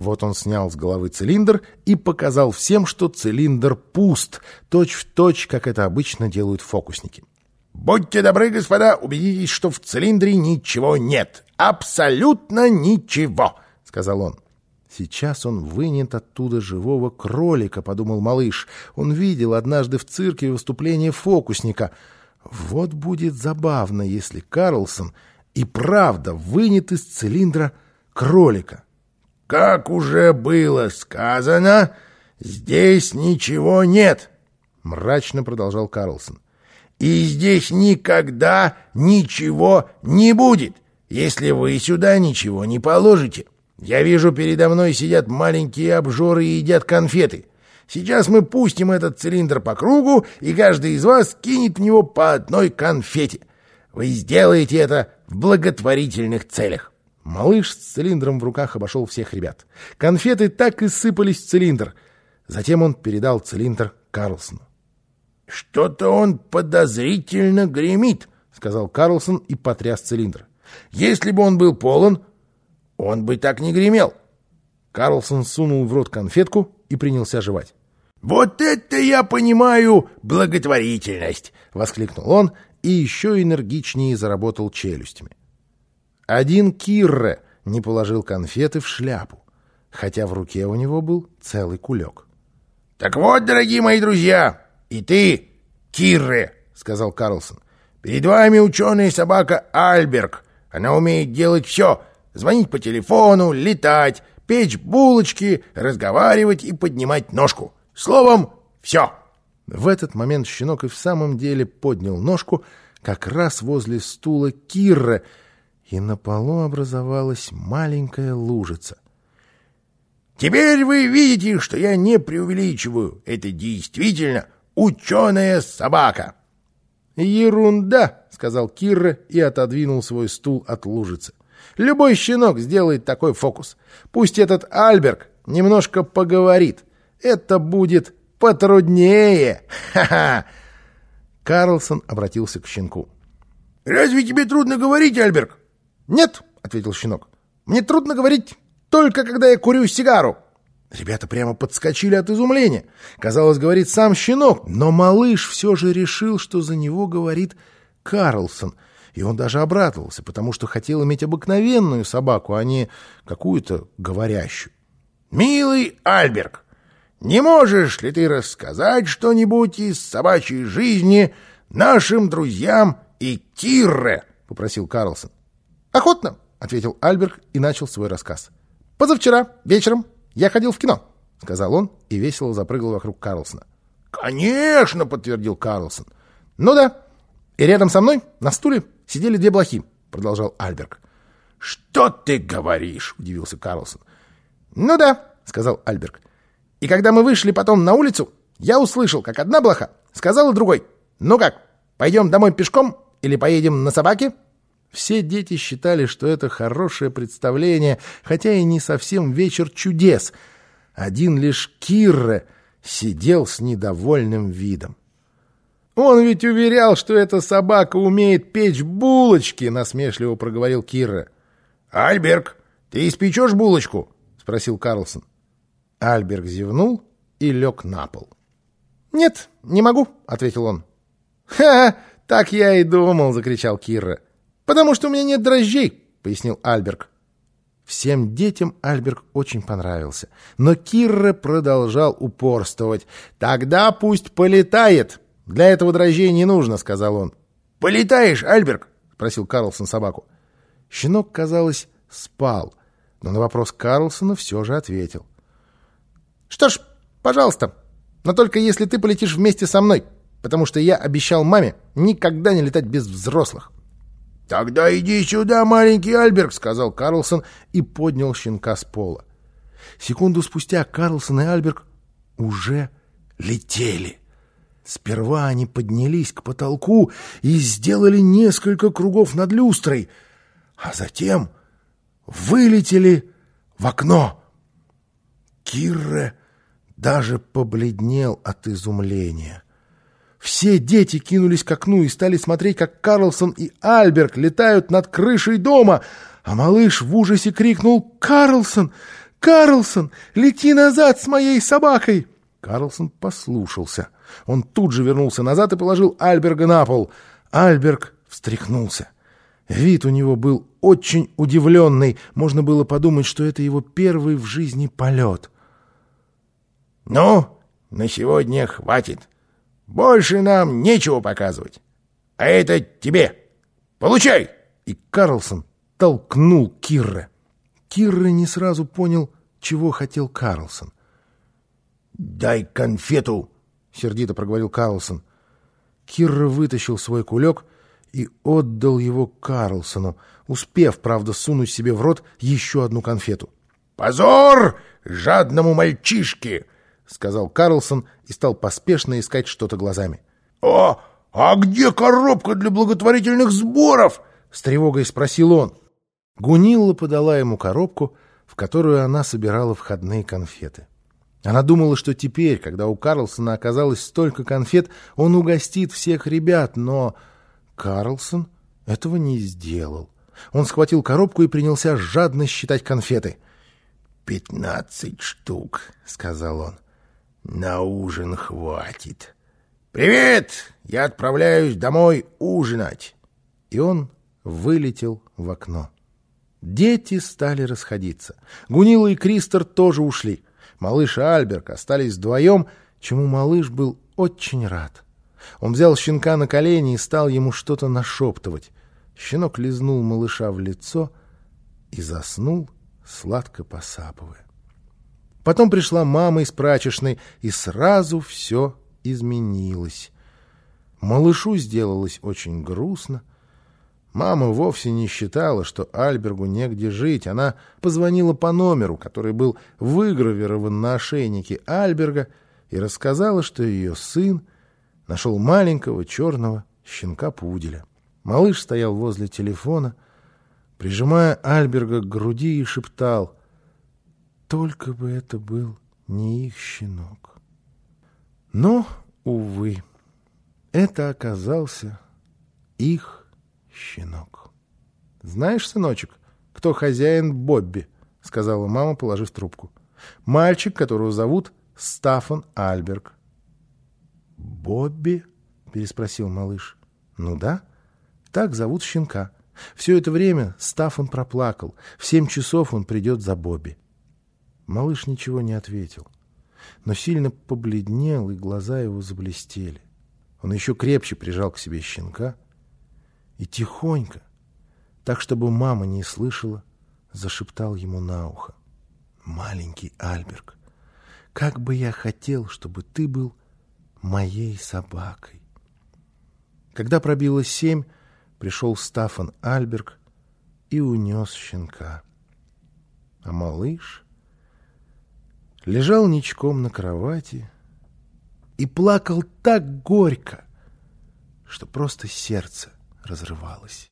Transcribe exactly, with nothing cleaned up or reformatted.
Вот он снял с головы цилиндр и показал всем, что цилиндр пуст, точь-в-точь, как это обычно делают фокусники. «Будьте добры, господа, убедитесь, что в цилиндре ничего нет. Абсолютно ничего», — сказал он. «Сейчас он вынет оттуда живого кролика», — подумал малыш. Он видел однажды в цирке выступление фокусника. Вот будет забавно, если Карлсон и правда вынет из цилиндра кролика. «Как уже было сказано, здесь ничего нет», — мрачно продолжал Карлсон. «И здесь никогда ничего не будет, если вы сюда ничего не положите. Я вижу, передо мной сидят маленькие обжоры и едят конфеты. Сейчас мы пустим этот цилиндр по кругу, и каждый из вас кинет в него по одной конфете. Вы сделаете это в благотворительных целях». Малыш с цилиндром в руках обошел всех ребят. Конфеты так и сыпались в цилиндр. Затем он передал цилиндр Карлсону. «Что-то он подозрительно гремит», — сказал Карлсон и потряс цилиндр. «Если бы он был полон, он бы так не гремел». Карлсон сунул в рот конфетку и принялся жевать. «Вот это я понимаю благотворительность!» — воскликнул он и еще энергичнее заработал челюстями. Один Кирре не положил конфеты в шляпу, хотя в руке у него был целый кулек. «Так вот, дорогие мои друзья, и ты, Кирре, — сказал Карлсон, — перед вами ученая собака Альберг. Она умеет делать все — звонить по телефону, летать, печь булочки, разговаривать и поднимать ножку. Словом, все». В этот момент щенок и в самом деле поднял ножку как раз возле стула Кирре, и на полу образовалась маленькая лужица. «Теперь вы видите, что я не преувеличиваю. Это действительно ученая собака». «Ерунда», — сказал Кирре и отодвинул свой стул от лужицы. «Любой щенок сделает такой фокус. Пусть этот Альберг немножко поговорит. Это будет потруднее. Ха-ха!» Карлсон обратился к щенку. «Разве тебе трудно говорить, Альберг?» «Нет», — ответил щенок, — «мне трудно говорить только когда я курю сигару». Ребята прямо подскочили от изумления. Казалось, говорит сам щенок, но малыш все же решил, что за него говорит Карлсон. И он даже обрадовался, потому что хотел иметь обыкновенную собаку, а не какую-то говорящую. «Милый Альберг, не можешь ли ты рассказать что-нибудь из собачьей жизни нашим друзьям и Кирре?» — попросил Карлсон. «Охотно», — ответил Альберг и начал свой рассказ. «Позавчера вечером я ходил в кино», — сказал он и весело запрыгал вокруг Карлсона. «Конечно», — подтвердил Карлсон. «Ну да, и рядом со мной на стуле сидели две блохи», — продолжал Альберг. «Что ты говоришь?» — удивился Карлсон. «Ну да», — сказал Альберг. «И когда мы вышли потом на улицу, я услышал, как одна блоха сказала другой: ну как, пойдем домой пешком или поедем на собаке?» Все дети считали, что это хорошее представление, хотя и не совсем вечер чудес. Один лишь Кирре сидел с недовольным видом. «Он ведь уверял, что эта собака умеет печь булочки», — насмешливо проговорил Кирре. «Альберг, ты испечешь булочку?» — спросил Карлсон. Альберг зевнул и лег на пол. «Нет, не могу», — ответил он. «Ха, так я и думал», — закричал Кирре. «Потому что у меня нет дрожжей», — пояснил Альберг. Всем детям Альберг очень понравился, но Кирре продолжал упорствовать. «Тогда пусть полетает. Для этого дрожжей не нужно», — сказал он. «Полетаешь, Альберг?» — спросил Карлсон собаку. Щенок, казалось, спал, но на вопрос Карлсона все же ответил. «Что ж, пожалуйста, но только если ты полетишь вместе со мной, потому что я обещал маме никогда не летать без взрослых». «Тогда иди сюда, маленький Альберг», — сказал Карлсон и поднял щенка с пола. Секунду спустя Карлсон и Альберг уже летели. Сперва они поднялись к потолку и сделали несколько кругов над люстрой, а затем вылетели в окно. Кирре даже побледнел от изумления. Все дети кинулись к окну и стали смотреть, как Карлсон и Альберг летают над крышей дома, а малыш в ужасе крикнул: «Карлсон, «Карлсон, лети назад с моей собакой!» Карлсон послушался. Он тут же вернулся назад и положил Альберга на пол. Альберг встряхнулся. Вид у него был очень удивленный. Можно было подумать, что это его первый в жизни полет. «Ну, на сегодня хватит. Больше нам нечего показывать. А это тебе. Получай!» И Карлсон толкнул Кирра. Кирра не сразу понял, чего хотел Карлсон. «Дай конфету!» — сердито проговорил Карлсон. Кирра вытащил свой кулек и отдал его Карлсону, успев, правда, сунуть себе в рот еще одну конфету. «Позор жадному мальчишке!» — сказал Карлсон и стал поспешно искать что-то глазами. «О, а где коробка для благотворительных сборов?» — с тревогой спросил он. Гунилла подала ему коробку, в которую она собирала входные конфеты. Она думала, что теперь, когда у Карлсона оказалось столько конфет, он угостит всех ребят, но Карлсон этого не сделал. Он схватил коробку и принялся жадно считать конфеты. «Пятнадцать штук», — сказал он. «На ужин хватит. Привет! Я отправляюсь домой ужинать». И он вылетел в окно. Дети стали расходиться. Гунилла и Кристер тоже ушли. Малыш и Альберг остались вдвоем, чему малыш был очень рад. Он взял щенка на колени и стал ему что-то нашептывать. Щенок лизнул малыша в лицо и заснул, сладко посапывая. Потом пришла мама из прачечной, и сразу все изменилось. Малышу сделалось очень грустно. Мама вовсе не считала, что Альбергу негде жить. Она позвонила по номеру, который был выгравирован на ошейнике Альберга, и рассказала, что ее сын нашел маленького черного щенка-пуделя. Малыш стоял возле телефона, прижимая Альберга к груди, и шептал: «Только бы это был не их щенок». Но, увы, это оказался их щенок. «Знаешь, сыночек, кто хозяин Бобби?» — сказала мама, положив трубку. «Мальчик, которого зовут Стаффан Альберг». «Бобби?» — переспросил малыш. «Ну да, так зовут щенка. Все это время Стаффан проплакал. В семь часов он придет за Бобби». Малыш ничего не ответил, но сильно побледнел, и глаза его заблестели. Он еще крепче прижал к себе щенка и тихонько, так, чтобы мама не слышала, зашептал ему на ухо: «Маленький Альберг, как бы я хотел, чтобы ты был моей собакой». Когда пробило семь, пришел Стаффан Альберг и унес щенка. А малыш лежал ничком на кровати и плакал так горько, что просто сердце разрывалось.